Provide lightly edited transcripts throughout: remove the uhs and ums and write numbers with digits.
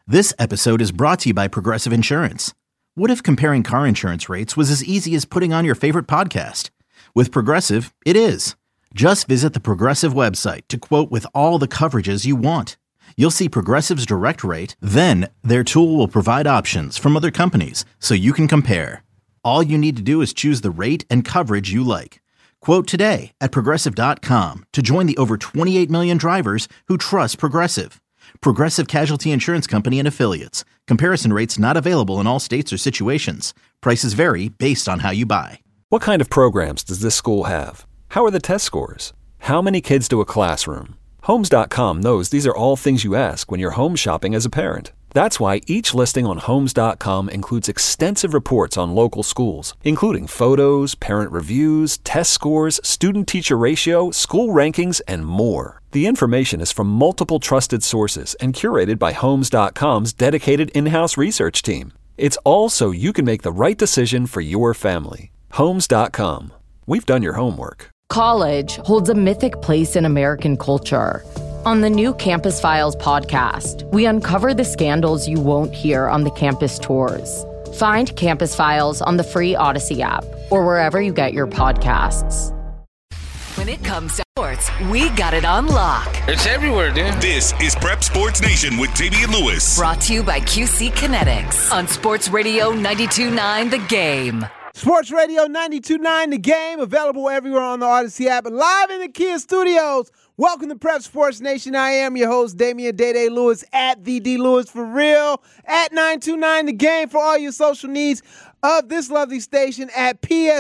This episode is brought to you by Progressive Insurance. What if comparing car insurance rates was as easy as putting on your favorite podcast? With Progressive, it is. Just visit the Progressive website to quote with all the coverages you want. You'll see Progressive's direct rate, then their tool will provide options from other companies so you can compare. All you need to do is choose the rate and coverage you like. Quote today at Progressive.com to join the over 28 million drivers who trust Progressive. Progressive Casualty Insurance Company and Affiliates. Comparison rates not available in all states or situations. Prices vary based on how you buy. What kind of programs does this school have? How are the test scores? How many kids do a classroom? Homes.com knows these are all things you ask when you're home shopping as a parent. That's why each listing on Homes.com includes extensive reports on local schools, including photos, parent reviews, test scores, student-teacher ratio, school rankings, and more. The information is from multiple trusted sources and curated by Homes.com's dedicated in-house research team. It's all so you can make the right decision for your family. Homes.com. We've done your homework. College holds a mythic place in American culture. On the new Campus Files podcast, we uncover the scandals you won't hear on the campus tours. Find Campus Files on the free Odyssey app or wherever you get your podcasts. When it comes to sports, we got it on lock. It's everywhere, dude. This is Prep Sports Nation with Damian Lewis. Brought to you by QC Kinetics on Sports Radio 92.9 The Game. Sports Radio 92.9 The Game, available everywhere on the Odyssey app and live in the Kia studios. Welcome to Prep Sports Nation. I am your host, Damian Day Lewis, at the D Lewis for real, at 929 The Game for all your social needs of this lovely station, at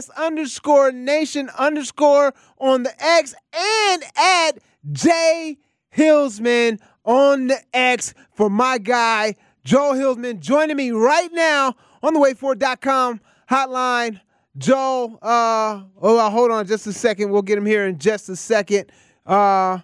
PS_Nation_ on the X, and at J Hillsman on the X for my guy, Joel Hillsman, joining me right now on the waitfor.com hotline. Joel, hold on just a second. We'll get him here in just a second. You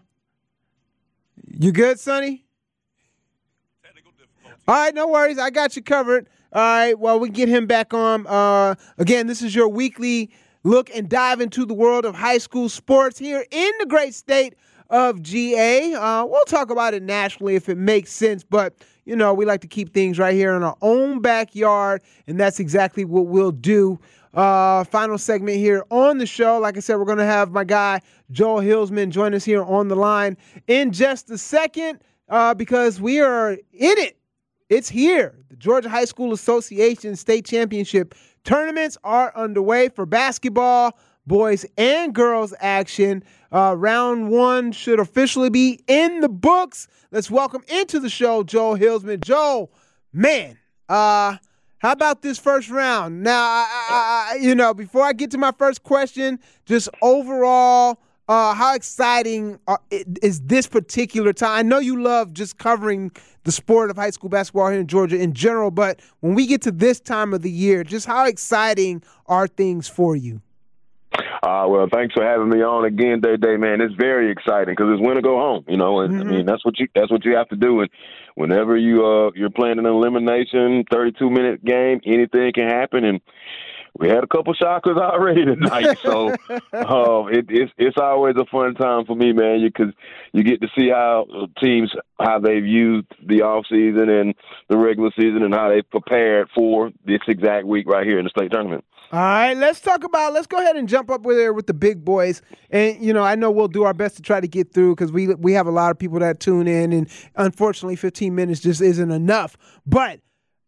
good, Sonny? Technical difficulty. All right, no worries. I got you covered. All right, well, we get him back on. Again, this is your weekly look and dive into the world of high school sports here in the great state of GA. We'll talk about it nationally if it makes sense, but, you know, we like to keep things right here in our own backyard, and that's exactly what we'll do. Final segment here on the show. Like I said, we're going to have my guy, Joel Hillsman, join us here on the line in just a second because we are in it. It's here. The Georgia High School Association State Championship tournaments are underway for basketball, boys and girls action. Round one should officially be in the books. Let's welcome into the show Joel Hillsman. Joel, man, how about this first round? Now, before I get to my first question, just overall, how exciting is this particular time? I know you love just covering the sport of high school basketball here in Georgia in general, but when we get to this time of the year, just how exciting are things for you? Well, thanks for having me on again, Day. Man, it's very exciting because it's win or go home. You know, and I mean that's what you have to do. And whenever you're playing an elimination 32-minute game, anything can happen. And we had a couple shockers already tonight, so it's always a fun time for me, man, because you get to see how teams how they've used the off season and the regular season and how they prepared for this exact week right here in the state tournament. All right, let's go ahead and jump up with the big boys. And, you know, I know we'll do our best to try to get through because we have a lot of people that tune in, and unfortunately 15 minutes just isn't enough. But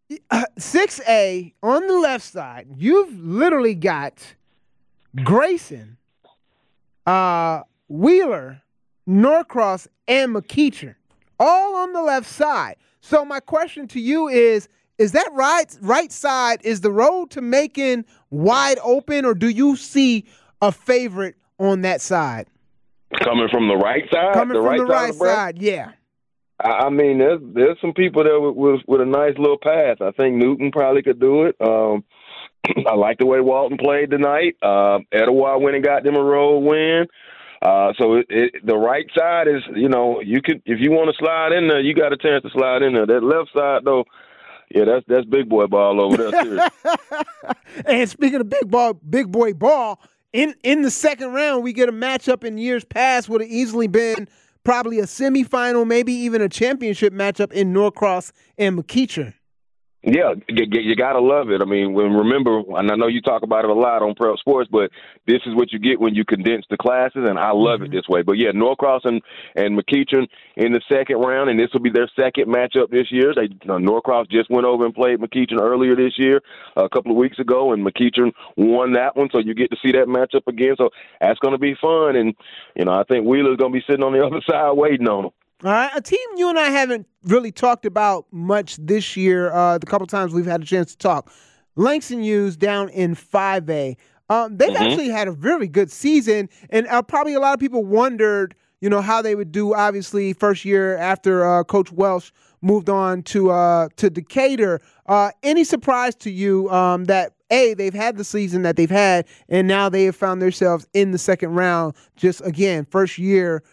6A, on the left side, you've literally got Grayson, Wheeler, Norcross, and McEachern all on the left side. So my question to you is that right side, is the road to Macon wide open, or do you see a favorite on that side? Coming from the right side? Coming from the right side, yeah. I mean, there's some people there with a nice little pass. I think Newton probably could do it. I like the way Walton played tonight. Etowah went and got them a road win. So the right side is, you know, you could, if you want to slide in there, you got a chance to slide in there. That left side, though, yeah, that's big boy ball over there. And speaking of big boy ball, in the second round, we get a matchup in years past would have easily been probably a semifinal, maybe even a championship matchup in Norcross and McEachern. Yeah, you got to love it. I mean, remember, and I know you talk about it a lot on Prep Sports, but this is what you get when you condense the classes, and I love it this way. But, yeah, Norcross and McEachern in the second round, and this will be their second matchup this year. Norcross just went over and played McEachern earlier this year, a couple of weeks ago, and McEachern won that one, so you get to see that matchup again. So that's going to be fun, and, I think Wheeler's going to be sitting on the other side waiting on them. All right, a team you and I haven't really talked about much this year, the couple times we've had a chance to talk, Langston Hughes down in 5A. They've actually had a very good season, and probably a lot of people wondered, how they would do, obviously, first year after Coach Welsh moved on to Decatur. Any surprise to you that, A, they've had the season that they've had, and now they have found themselves in the second round, just, again, first year,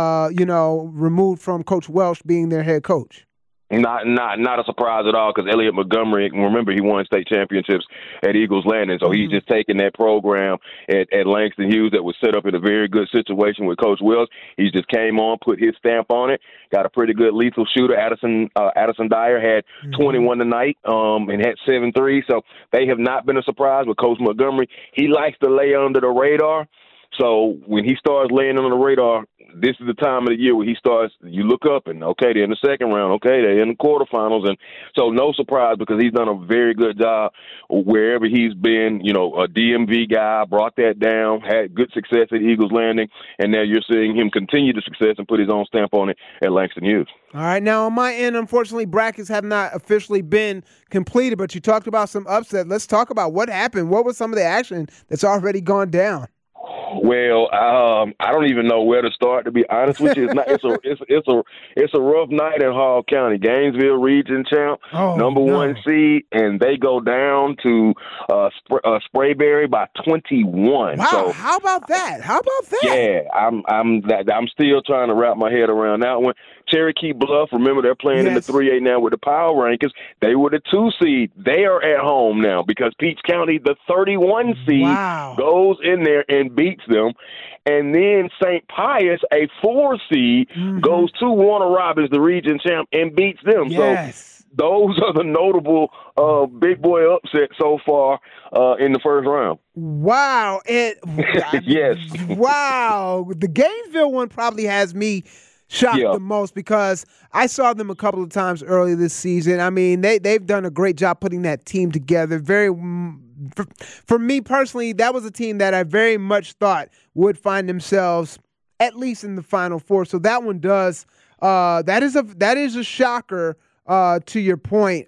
removed from Coach Welsh being their head coach? Not a surprise at all, because Elliot Montgomery, remember, he won state championships at Eagles Landing, so he's just taking that program at Langston Hughes that was set up in a very good situation with Coach Welsh. He just came on, put his stamp on it, got a pretty good lethal shooter. Addison Dyer had 21 tonight and had 7 threes, so they have not been a surprise with Coach Montgomery. He likes to lay under the radar. So when he starts laying on the radar, this is the time of the year where he starts, you look up and, okay, they're in the second round, okay, they're in the quarterfinals. And so no surprise, because he's done a very good job wherever he's been, a DMV guy, brought that down, had good success at Eagles Landing, and now you're seeing him continue the success and put his own stamp on it at Langston Hughes. All right, now on my end, unfortunately, brackets have not officially been completed, but you talked about some upset. Let's talk about what happened. What was some of the action that's already gone down? Well, I don't even know where to start, to be honest with you. It's a rough night in Hall County. Gainesville region champ, number 1 seed, and they go down to Sprayberry by 21. Wow, so, how about that? Yeah, I'm still trying to wrap my head around that one. Cherokee Bluff, remember they're playing in the 3A now with the Power Rankings. They were the 2 seed. They are at home now because Peach County, the 31 seed, goes in there and beats them. And then St. Pius, a 4 seed, goes to Warner Robins, the region champ, and beats them. Yes. So those are the notable big boy upsets so far in the first round. Wow. Yes. Wow. The Gainesville one probably has me shocked the most because I saw them a couple of times earlier this season. I mean, they've done a great job putting that team together. For me personally, that was a team that I very much thought would find themselves at least in the Final Four. So that one does. That is a shocker. To your point.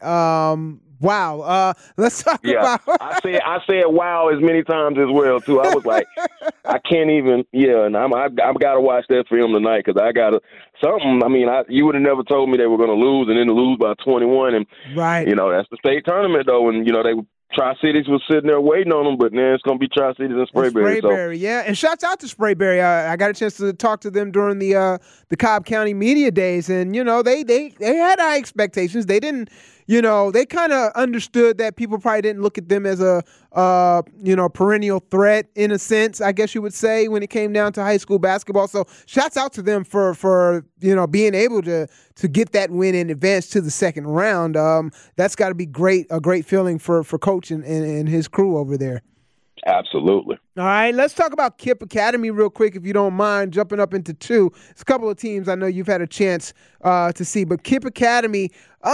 Wow. Let's talk about. I said wow as many times as well too. I was like, I can't even. Yeah, and I've got to watch that film tonight because I got to something. I mean, you would have never told me they were going to lose and then lose by 21. And right, that's the state tournament though, and they. Tri-Cities was sitting there waiting on them, but now it's going to be Tri-Cities and Sprayberry. Yeah. And shouts out to Sprayberry. I got a chance to talk to them during the Cobb County Media Days, and, they had high expectations. They didn't, they kind of understood that people probably didn't look at them as a, perennial threat in a sense, I guess you would say, when it came down to high school basketball. So shouts out to them for being able to get that win and advance to the second round. That's got to be a great feeling for Coach and his crew over there. Absolutely. All right, let's talk about Kipp Academy real quick, if you don't mind, jumping up into 2. It's a couple of teams I know you've had a chance to see, but Kipp Academy,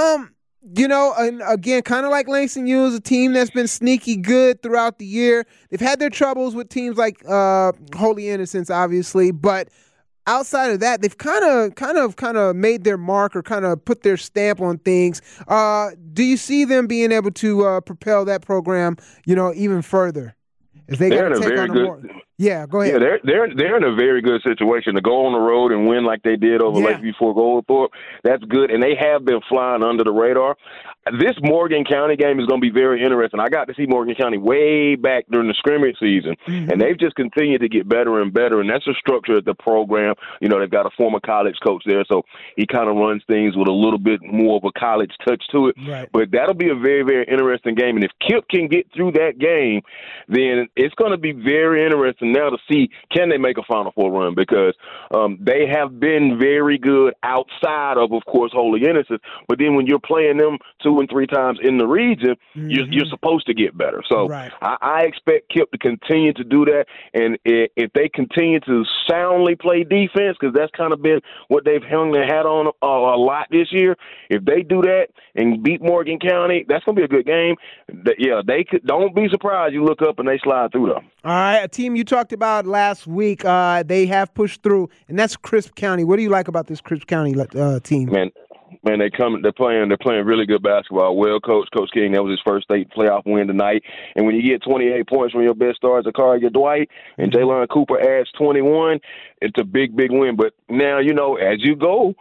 and again, kind of like Langston Hughes, a team that's been sneaky good throughout the year. They've had their troubles with teams like Holy Innocents, obviously, but outside of that, they've kind of made their mark or kind of put their stamp on things. Do you see them being able to propel that program, even further? If they're in a very good. Yeah, go ahead. Yeah, they're in a very good situation to go on the road and win like they did over Lakeview Fort Goldthorpe. That's good, and they have been flying under the radar. This Morgan County game is going to be very interesting. I got to see Morgan County way back during the scrimmage season, and they've just continued to get better and better, and that's the structure of the program. They've got a former college coach there, so he kind of runs things with a little bit more of a college touch to it. Right. But that'll be a very, very interesting game, and if Kipp can get through that game, then it's going to be very interesting important now to see can they make a Final Four run, because they have been very good outside of course, Holy Innocents. But then when you're playing them 2 and 3 times in the region, you're supposed to get better. So right. I expect Kip to continue to do that. And if they continue to soundly play defense, because that's kind of been what they've hung their hat on a lot this year, if they do that and beat Morgan County, that's going to be a good game. They could. Don't be surprised you look up and they slide through them. All right, a team you talked about last week, they have pushed through, and that's Crisp County. What do you like about this Crisp County team? Man, they're playing really good basketball. Well coached. Coach King, that was his first state playoff win tonight. And when you get 28 points from your best stars, Zakaria Dwight, and Jalen Cooper adds 21, it's a big, big win. But now, as you go,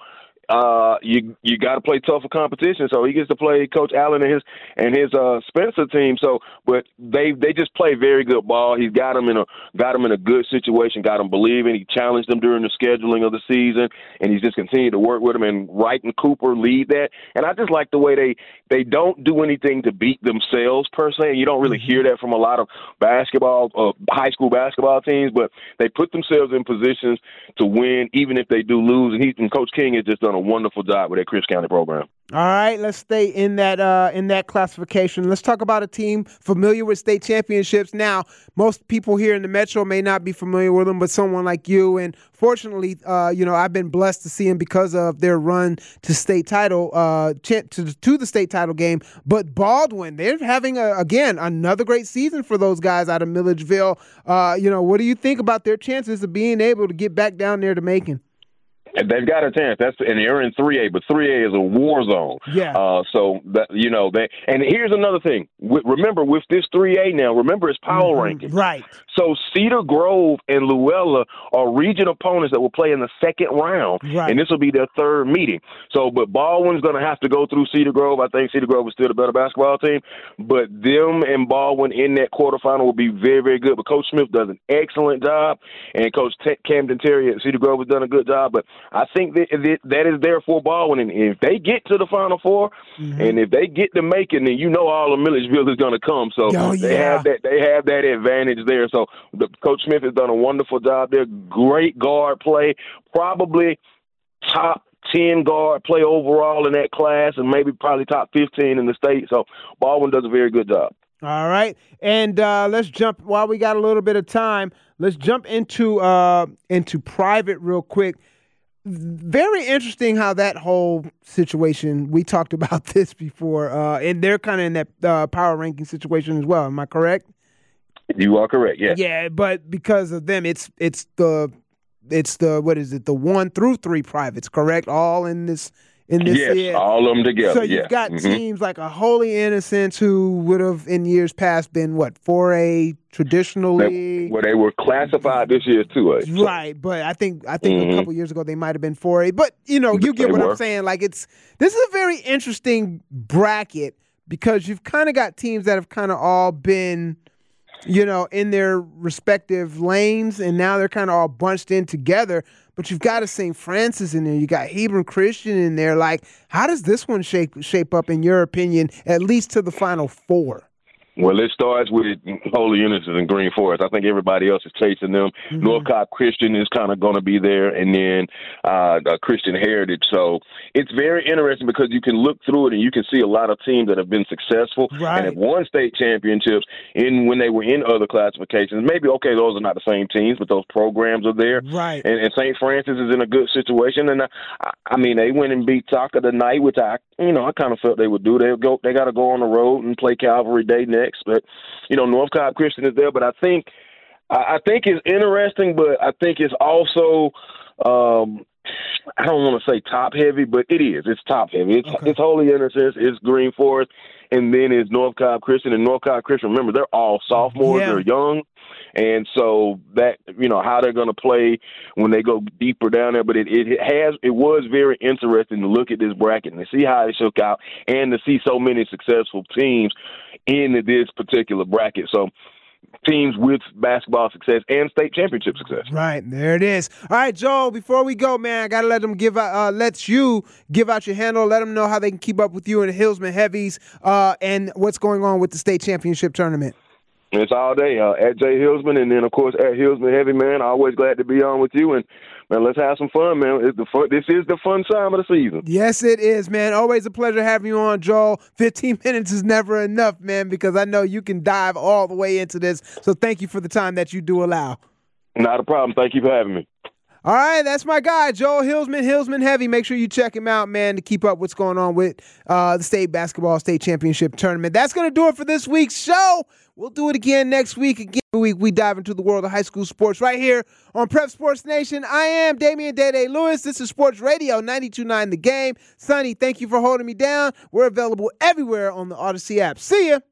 you got to play tougher competition. So he gets to play Coach Allen and his Spencer team. So, but they just play very good ball. He's got them in a good situation, got them believing. He challenged them during the scheduling of the season, and he's just continued to work with them. And Wright and Cooper lead that. And I just like the way they don't do anything to beat themselves per se. You don't really hear that from a lot of high school basketball teams, but they put themselves in positions to win, even if they do lose. And Coach King has just done a wonderful job with that Crisp County program. All right, let's stay in that classification. Let's talk about a team familiar with state championships. Now, most people here in the Metro may not be familiar with them, but someone like you, and fortunately, I've been blessed to see them because of their run to state title, to the state title game. But Baldwin, they're having another great season for those guys out of Milledgeville. What do you think about their chances of being able to get back down there to Macon? They've got a chance. And they're in 3A, but 3A is a war zone. Yeah. And here's another thing. Remember, with this 3A now, it's power ranking. Right. So Cedar Grove and Luella are region opponents that will play in the second round, right. And this will be their third meeting. So, but Baldwin's going to have to go through Cedar Grove. I think Cedar Grove is still the better basketball team, but them and Baldwin in that quarterfinal will be very, very good. But Coach Smith does an excellent job, and Coach Camden Terry at Cedar Grove has done a good job. But I think that is there for Baldwin. And if they get to the Final Four, and if they get to Macon, then all of Milledgeville is going to come. So they have that advantage there. So Coach Smith has done a wonderful job there. Great guard play, probably top 10 guard play overall in that class, and probably top 15 in the state. So Baldwin does a very good job. All right, and let's jump while we got a little bit of time. Let's jump into private real quick. Very interesting how that whole situation, we talked about this before, and they're kind of in that power ranking situation as well. Am I correct? You are correct, yes. Yeah, but because of them, it's the what is it, the 1 through 3 privates, correct? All in this. Yes, all of them together. So you've got teams like a Holy Innocents who would have in years past been 4A traditionally. They were classified this year as 2A. Right, but I think a couple years ago they might have been 4A. But you get what I'm saying. Like this is a very interesting bracket because you've kind of got teams that have kind of all been, in their respective lanes, and now they're kind of all bunched in together. But you've got a St. Francis in there. You got Hebron Christian in there. Like, how does this one shape up, in your opinion, at least to the Final Four? Well, it starts with Holy Innocents and Green Forest. I think everybody else is chasing them. North Cobb Christian is kind of going to be there, and then Christian Heritage. So it's very interesting because you can look through it and you can see a lot of teams that have been successful and have won state championships when they were in other classifications. Maybe, okay, those are not the same teams, but those programs are there. Right. And St. Francis is in a good situation. And, they went and beat Taka tonight, which I kind of felt they would do. They got to go on the road and play Calvary Day next. But, North Cobb Christian is there. But I think it's interesting, but I think it's also I don't want to say top-heavy, but it is. It's top-heavy. It's Holy Innocents, it's Green Forest, and then it's North Cobb Christian. And North Cobb Christian, remember, they're all sophomores. They're young. And so that, how they're going to play when they go deeper down there. But it was very interesting to look at this bracket and to see how it shook out and to see so many successful teams in this particular bracket. So teams with basketball success and state championship success. Right, there it is. All right, Joel, before we go, man, I got to let you give out your handle, let them know how they can keep up with you and the Hillsman Heavies and what's going on with the state championship tournament. It's all day at Jay Hillsman, and then, of course, at Hillsman Heavy, man. Always glad to be on with you. And, man, let's have some fun, man. This is the fun time of the season. Yes, it is, man. Always a pleasure having you on, Joel. 15 minutes is never enough, man, because I know you can dive all the way into this. So thank you for the time that you do allow. Not a problem. Thank you for having me. All right, that's my guy, Joel Hillsman, Hillsman Heavy. Make sure you check him out, man, to keep up what's going on with the state basketball state championship tournament. That's going to do it for this week's show. We'll do it again next week. Again, we dive into the world of high school sports right here on Prep Sports Nation. I am Damian Day Lewis. This is Sports Radio 92.9 The Game. Sonny, thank you for holding me down. We're available everywhere on the Odyssey app. See ya.